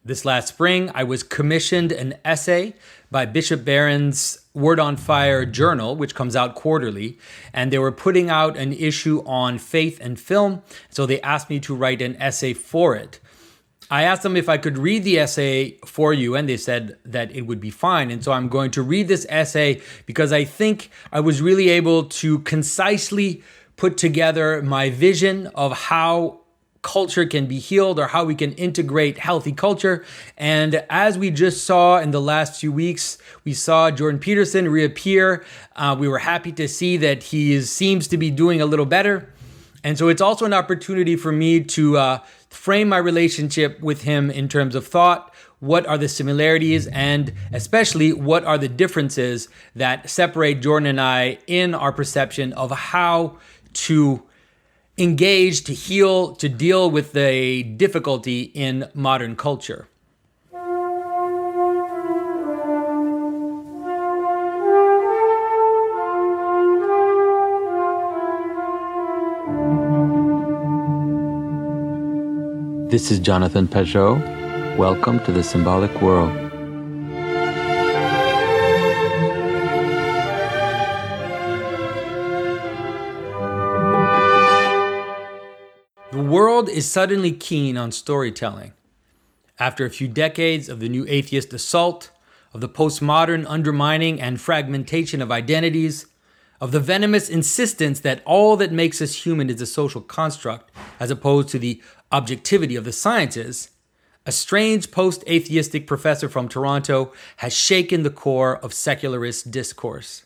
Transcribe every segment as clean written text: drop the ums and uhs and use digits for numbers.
This last spring, I was commissioned an essay by Bishop Barron's Word on Fire journal, which comes out quarterly, and they were putting out an issue on faith and film, so they asked me to write an essay for it. I asked them if I could read the essay for you, and they said that it would be fine. And so I'm going to read this essay because I think I was really able to concisely put together my vision of how culture can be healed or how we can integrate healthy culture. And as we just saw in the last few weeks, we saw Jordan Peterson reappear. We were happy to see that he seems to be doing a little better. And so it's also an opportunity for me to frame my relationship with him in terms of thought. What are the similarities and especially what are the differences that separate Jordan and I in our perception of how to engage, to heal, to deal with the difficulty in modern culture. This is Jonathan Pageau. Welcome to the Symbolic World. The world is suddenly keen on storytelling. After a few decades of the new atheist assault, of the postmodern undermining and fragmentation of identities, of the venomous insistence that all that makes us human is a social construct, as opposed to the objectivity of the sciences, a strange post-atheistic professor from Toronto has shaken the core of secularist discourse.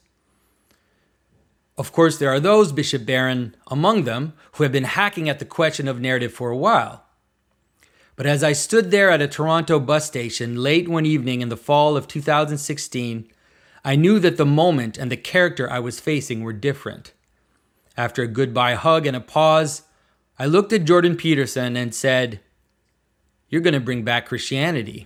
Of course, there are those, Bishop Barron among them, who have been hacking at the question of narrative for a while. But as I stood there at a Toronto bus station late one evening in the fall of 2016, I knew that the moment and the character I was facing were different. After a goodbye hug and a pause, I looked at Jordan Peterson and said, "You're going to bring back Christianity."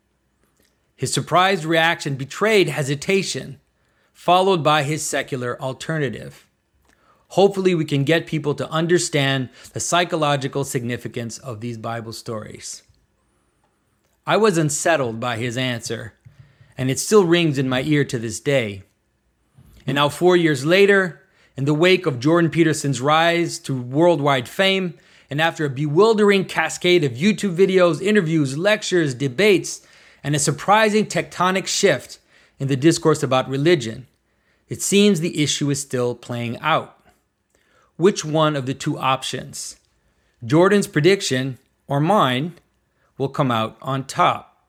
His surprised reaction betrayed hesitation, followed by his secular alternative. Hopefully we can get people to understand the psychological significance of these Bible stories. I was unsettled by his answer, and it still rings in my ear to this day. And now 4 years later, in the wake of Jordan Peterson's rise to worldwide fame, and after a bewildering cascade of YouTube videos, interviews, lectures, debates, and a surprising tectonic shift in the discourse about religion, it seems the issue is still playing out. Which one of the two options, Jordan's prediction or mine, will come out on top?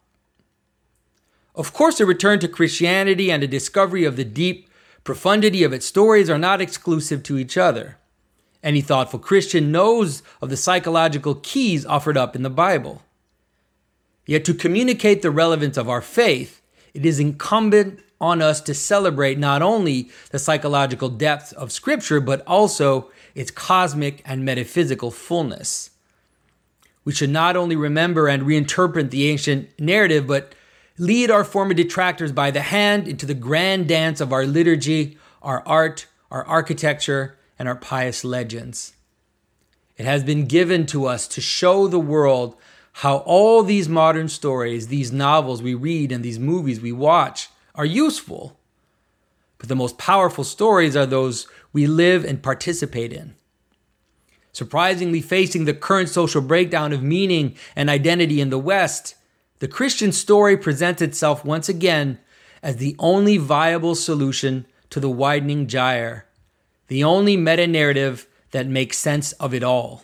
Of course, a return to Christianity and a discovery of the deep profundity of its stories are not exclusive to each other. Any thoughtful Christian knows of the psychological keys offered up in the Bible. Yet to communicate the relevance of our faith, it is incumbent on us to celebrate not only the psychological depth of Scripture, but also its cosmic and metaphysical fullness. We should not only remember and reinterpret the ancient narrative, but lead our former detractors by the hand into the grand dance of our liturgy, our art, our architecture, and our pious legends. It has been given to us to show the world how all these modern stories, these novels we read and these movies we watch are useful. But the most powerful stories are those we live and participate in. Surprisingly, facing the current social breakdown of meaning and identity in the West, the Christian story presents itself once again as the only viable solution to the widening gyre, the only meta-narrative that makes sense of it all.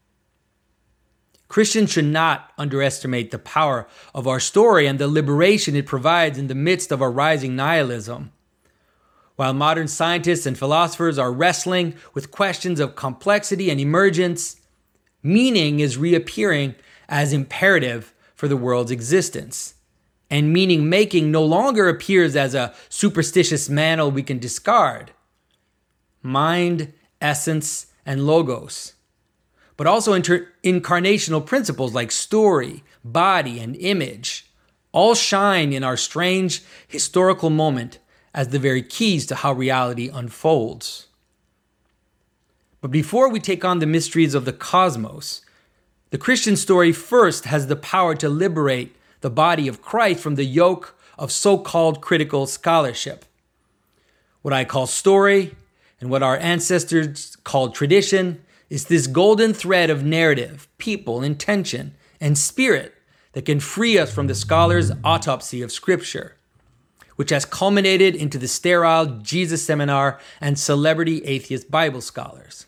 Christians should not underestimate the power of our story and the liberation it provides in the midst of our rising nihilism. While modern scientists and philosophers are wrestling with questions of complexity and emergence, meaning is reappearing as imperative for the world's existence. And meaning-making no longer appears as a superstitious mantle we can discard. Mind, essence, and logos. But also incarnational principles like story, body, and image all shine in our strange historical moment as the very keys to how reality unfolds. But before we take on the mysteries of the cosmos, the Christian story first has the power to liberate the body of Christ from the yoke of so-called critical scholarship. What I call story and what our ancestors called tradition is this golden thread of narrative, people, intention, and spirit that can free us from the scholar's autopsy of Scripture, which has culminated into the sterile Jesus seminar and celebrity atheist Bible scholars.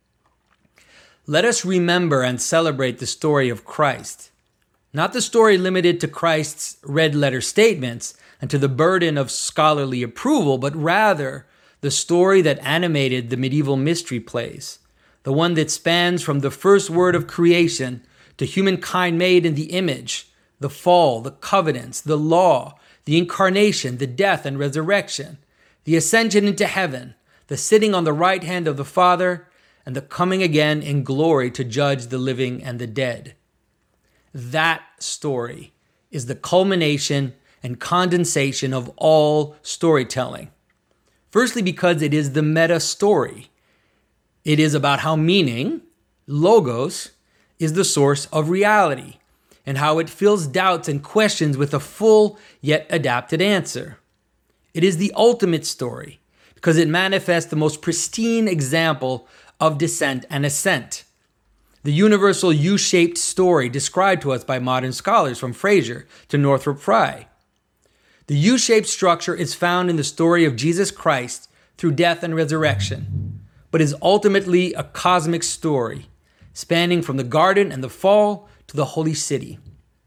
Let us remember and celebrate the story of Christ, not the story limited to Christ's red letter statements and to the burden of scholarly approval, but rather the story that animated the medieval mystery plays, the one that spans from the first word of creation to humankind made in the image, the fall, the covenants, the law, the incarnation, the death and resurrection, the ascension into heaven, the sitting on the right hand of the Father, and the coming again in glory to judge the living and the dead. That story is the culmination and condensation of all storytelling. Firstly, because it is the meta story. It is about how meaning, logos, is the source of reality, and how it fills doubts and questions with a full yet adapted answer. It is the ultimate story, because it manifests the most pristine example of descent and ascent. The universal U-shaped story described to us by modern scholars from Fraser to Northrop Frye. The U-shaped structure is found in the story of Jesus Christ through death and resurrection, but is ultimately a cosmic story, spanning from the garden and the fall to the holy city.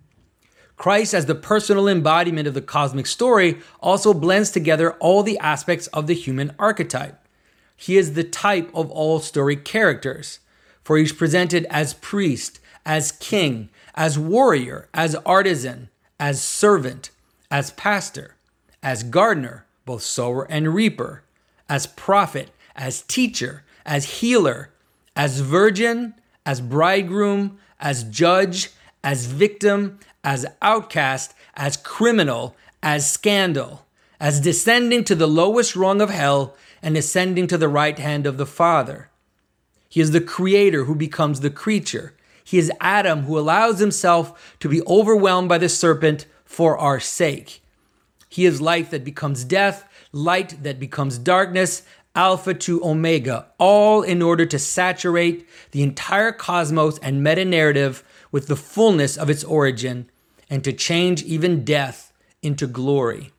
Christ, as the personal embodiment of the cosmic story, also blends together all the aspects of the human archetype. He is the type of all story characters, for he's presented as priest, as king, as warrior, as artisan, as servant, as pastor, as gardener, both sower and reaper, as prophet, as teacher, as healer, as virgin, as bridegroom, as judge, as victim, as outcast, as criminal, as scandal, as descending to the lowest rung of hell and ascending to the right hand of the Father. He is the creator who becomes the creature. He is Adam who allows himself to be overwhelmed by the serpent for our sake. He is life that becomes death, light that becomes darkness, Alpha to Omega, all in order to saturate the entire cosmos and meta-narrative with the fullness of its origin and to change even death into glory.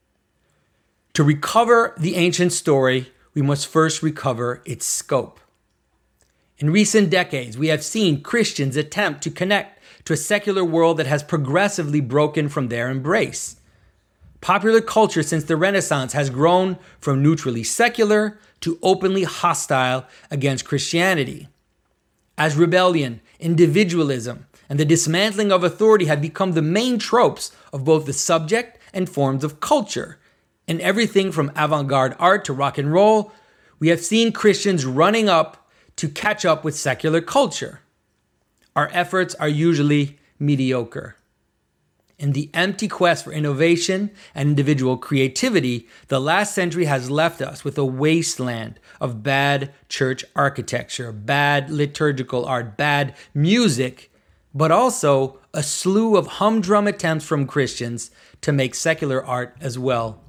To recover the ancient story, we must first recover its scope. In recent decades, we have seen Christians attempt to connect to a secular world that has progressively broken from their embrace. Popular culture since the Renaissance has grown from neutrally secular to openly hostile against Christianity. As rebellion, individualism, and the dismantling of authority have become the main tropes of both the subject and forms of culture. In everything from avant-garde art to rock and roll, we have seen Christians running up to catch up with secular culture. Our efforts are usually mediocre. In the empty quest for innovation and individual creativity, the last century has left us with a wasteland of bad church architecture, bad liturgical art, bad music, but also a slew of humdrum attempts from Christians to make secular art as well.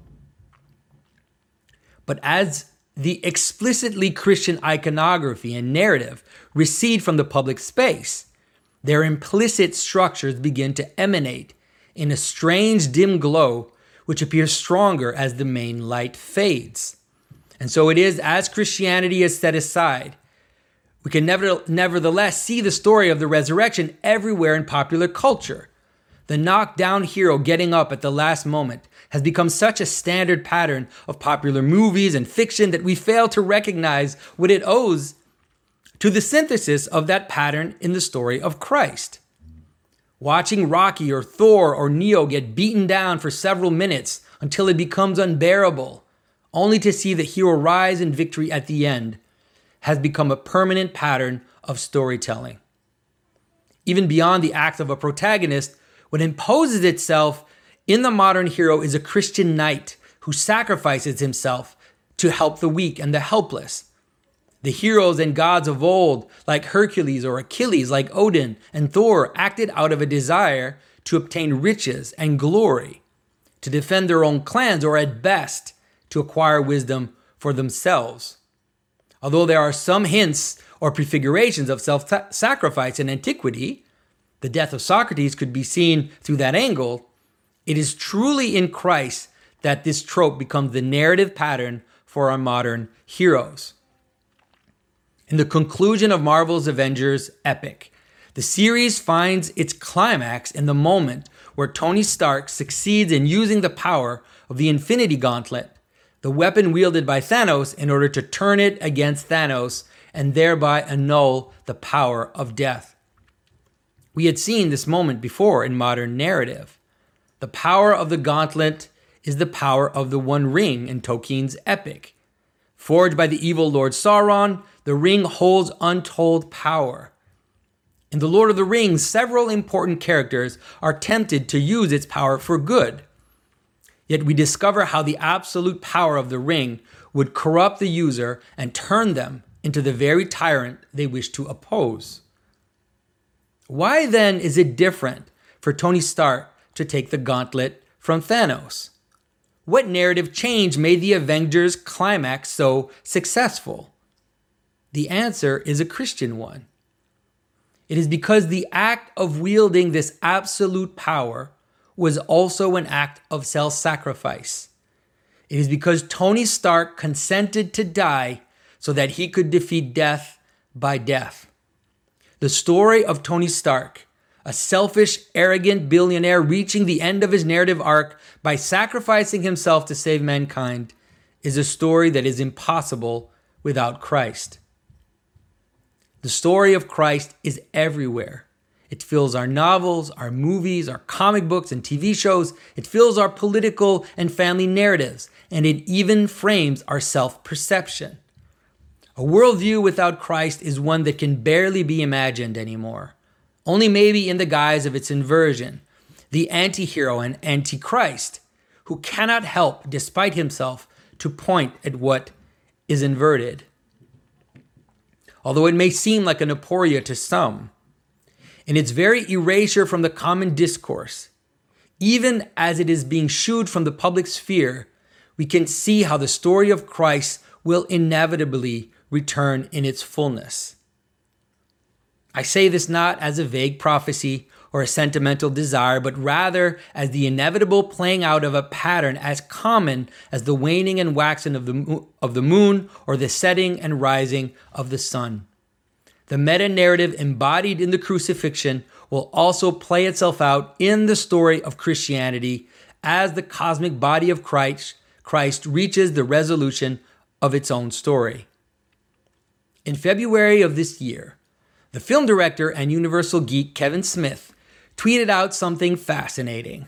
But as the explicitly Christian iconography and narrative recede from the public space, their implicit structures begin to emanate in a strange dim glow which appears stronger as the main light fades. And so it is as Christianity is set aside, we can nevertheless see the story of the resurrection everywhere in popular culture. The knockdown hero getting up at the last moment has become such a standard pattern of popular movies and fiction that we fail to recognize what it owes to the synthesis of that pattern in the story of Christ. Watching Rocky or Thor or Neo get beaten down for several minutes until it becomes unbearable, only to see the hero rise in victory at the end, has become a permanent pattern of storytelling. Even beyond the act of a protagonist, what imposes itself in the modern hero is a Christian knight who sacrifices himself to help the weak and the helpless. The heroes and gods of old, like Hercules or Achilles, like Odin and Thor, acted out of a desire to obtain riches and glory, to defend their own clans, or at best, to acquire wisdom for themselves. Although there are some hints or prefigurations of self-sacrifice in antiquity, the death of Socrates could be seen through that angle. It is truly in Christ that this trope becomes the narrative pattern for our modern heroes. In the conclusion of Marvel's Avengers epic, the series finds its climax in the moment where Tony Stark succeeds in using the power of the Infinity Gauntlet, the weapon wielded by Thanos, in order to turn it against Thanos and thereby annul the power of death. We had seen this moment before in modern narrative. The power of the gauntlet is the power of the One Ring in Tolkien's epic. Forged by the evil Lord Sauron, the ring holds untold power. In The Lord of the Rings, several important characters are tempted to use its power for good. Yet we discover how the absolute power of the ring would corrupt the user and turn them into the very tyrant they wish to oppose. Why then is it different for Tony Stark to take the gauntlet from Thanos? What narrative change made the Avengers climax so successful? The answer is a Christian one. It is because the act of wielding this absolute power was also an act of self-sacrifice. It is because Tony Stark consented to die so that he could defeat death by death. The story of Tony Stark, a selfish, arrogant billionaire reaching the end of his narrative arc by sacrificing himself to save mankind, is a story that is impossible without Christ. The story of Christ is everywhere. It fills our novels, our movies, our comic books and TV shows. It fills our political and family narratives, and it even frames our self-perception. A worldview without Christ is one that can barely be imagined anymore, only maybe in the guise of its inversion, the anti-hero and anti-Christ, who cannot help, despite himself, to point at what is inverted. Although it may seem like an aporia to some, in its very erasure from the common discourse, even as it is being shooed from the public sphere, we can see how the story of Christ will inevitably return in its fullness. I say this not as a vague prophecy or a sentimental desire, but rather as the inevitable playing out of a pattern as common as the waning and waxing of the moon or the setting and rising of the sun. The meta-narrative embodied in the crucifixion will also play itself out in the story of Christianity as the cosmic body of Christ reaches the resolution of its own story. In February of this year, the film director and Universal geek Kevin Smith tweeted out something fascinating.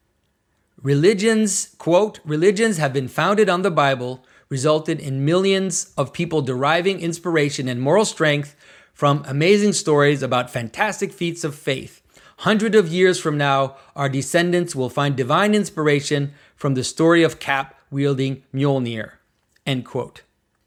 Religions, quote, "religions have been founded on the Bible, resulted in millions of people deriving inspiration and moral strength from amazing stories about fantastic feats of faith. Hundreds of years from now, our descendants will find divine inspiration from the story of Cap wielding Mjolnir," end quote.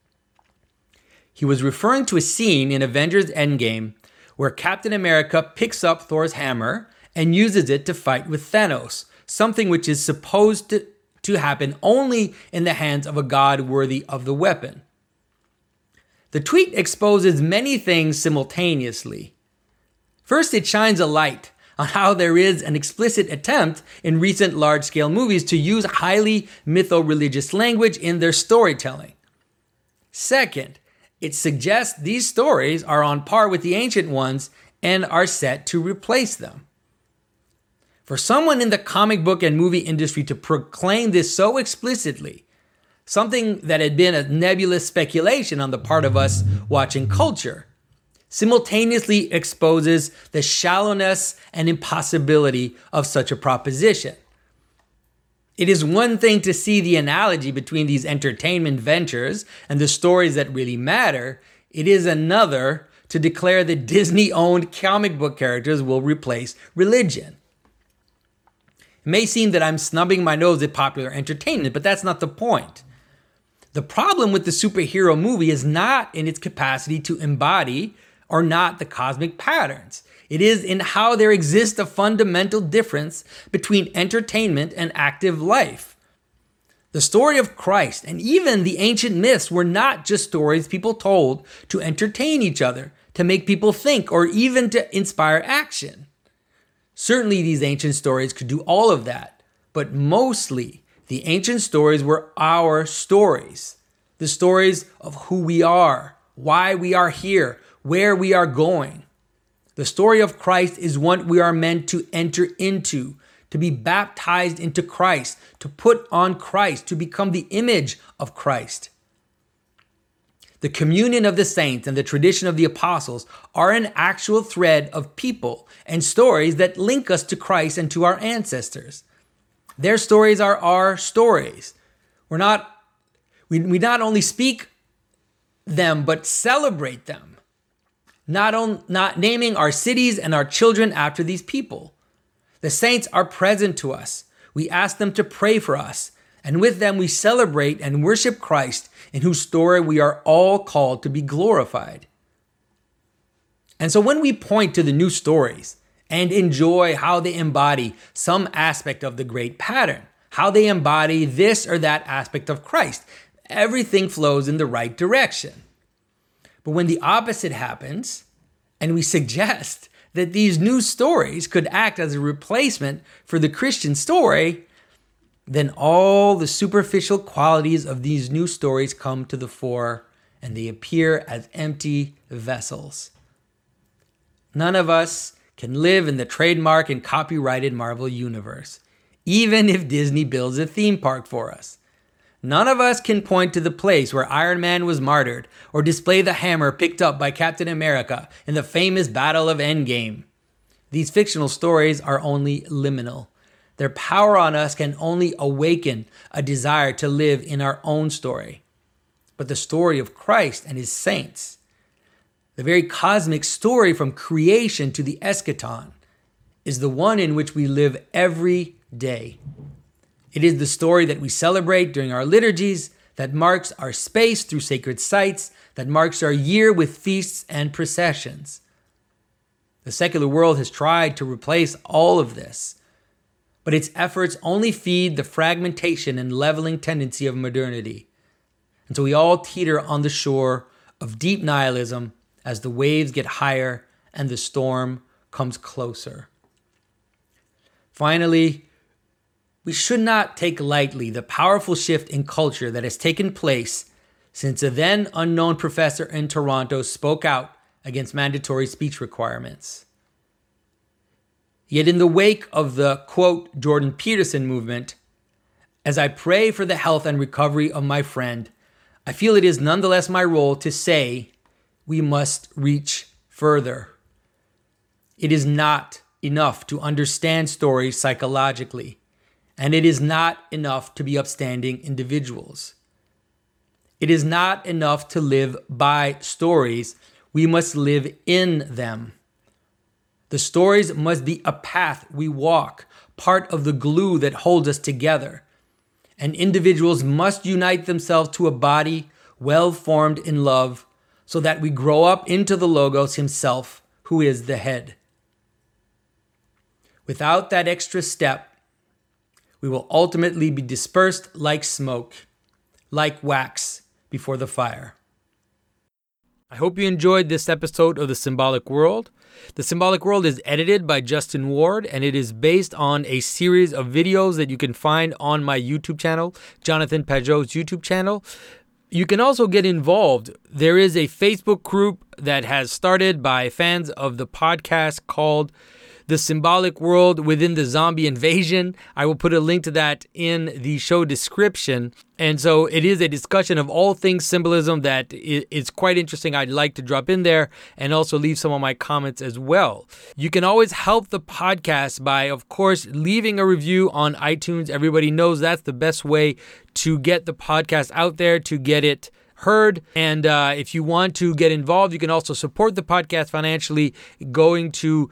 He was referring to a scene in Avengers Endgame where Captain America picks up Thor's hammer and uses it to fight with Thanos, something which is supposed to happen only in the hands of a god worthy of the weapon. The tweet exposes many things simultaneously. First, it shines a light on how there is an explicit attempt in recent large-scale movies to use highly mytho-religious language in their storytelling. Second, it suggests these stories are on par with the ancient ones and are set to replace them. For someone in the comic book and movie industry to proclaim this so explicitly, something that had been a nebulous speculation on the part of us watching culture, simultaneously exposes the shallowness and impossibility of such a proposition. It is one thing to see the analogy between these entertainment ventures and the stories that really matter. It is another to declare that Disney-owned comic book characters will replace religion. It may seem that I'm snubbing my nose at popular entertainment, but that's not the point. The problem with the superhero movie is not in its capacity to embody are not the cosmic patterns. It is in how there exists a fundamental difference between entertainment and active life. The story of Christ and even the ancient myths were not just stories people told to entertain each other, to make people think, or even to inspire action. Certainly these ancient stories could do all of that, but mostly the ancient stories were our stories. The stories of who we are, why we are here, where we are going. The story of Christ is one we are meant to enter into, to be baptized into Christ, to put on Christ, to become the image of Christ. The communion of the saints and the tradition of the apostles are an actual thread of people and stories that link us to Christ and to our ancestors. Their stories are our stories. We not only speak them, but celebrate them. Not naming our cities and our children after these people. The saints are present to us. We ask them to pray for us, and with them we celebrate and worship Christ, in whose story we are all called to be glorified. And so when we point to the new stories and enjoy how they embody some aspect of the great pattern, how they embody this or that aspect of Christ, everything flows in the right direction. But when the opposite happens, and we suggest that these new stories could act as a replacement for the Christian story, then all the superficial qualities of these new stories come to the fore, and they appear as empty vessels. None of us can live in the trademark and copyrighted Marvel universe, even if Disney builds a theme park for us. None of us can point to the place where Iron Man was martyred or display the hammer picked up by Captain America in the famous Battle of Endgame. These fictional stories are only liminal. Their power on us can only awaken a desire to live in our own story. But the story of Christ and his saints, the very cosmic story from creation to the eschaton, is the one in which we live every day. It is the story that we celebrate during our liturgies, that marks our space through sacred sites, that marks our year with feasts and processions. The secular world has tried to replace all of this, but its efforts only feed the fragmentation and leveling tendency of modernity. And so we all teeter on the shore of deep nihilism as the waves get higher and the storm comes closer. Finally, we should not take lightly the powerful shift in culture that has taken place since a then unknown professor in Toronto spoke out against mandatory speech requirements. Yet in the wake of the, quote, Jordan Peterson movement, as I pray for the health and recovery of my friend, I feel it is nonetheless my role to say we must reach further. It is not enough to understand stories psychologically, and it is not enough to be upstanding individuals. It is not enough to live by stories. We must live in them. The stories must be a path we walk, part of the glue that holds us together. And individuals must unite themselves to a body well formed in love so that we grow up into the Logos himself, who is the head. Without that extra step, we will ultimately be dispersed like smoke, like wax before the fire. I hope you enjoyed this episode of The Symbolic World. The Symbolic World is edited by Justin Ward, and it is based on a series of videos that you can find on my YouTube channel, Jonathan Pageau's YouTube channel. You can also get involved. There is a Facebook group that has started by fans of the podcast called The Symbolic World Within the Zombie Invasion. I will put a link to that in the show description. And so it is a discussion of all things symbolism that is quite interesting. I'd like to drop in there and also leave some of my comments as well. You can always help the podcast by, of course, leaving a review on iTunes. Everybody knows that's the best way to get the podcast out there, to get it heard. And if you want to get involved, you can also support the podcast financially going to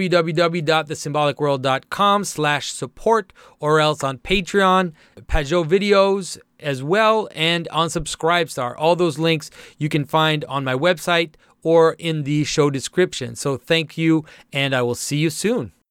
www.thesymbolicworld.com/support, or else on Patreon, Pageau videos as well, and on Subscribestar. All those links you can find on my website or in the show description. So thank you, and I will see you soon.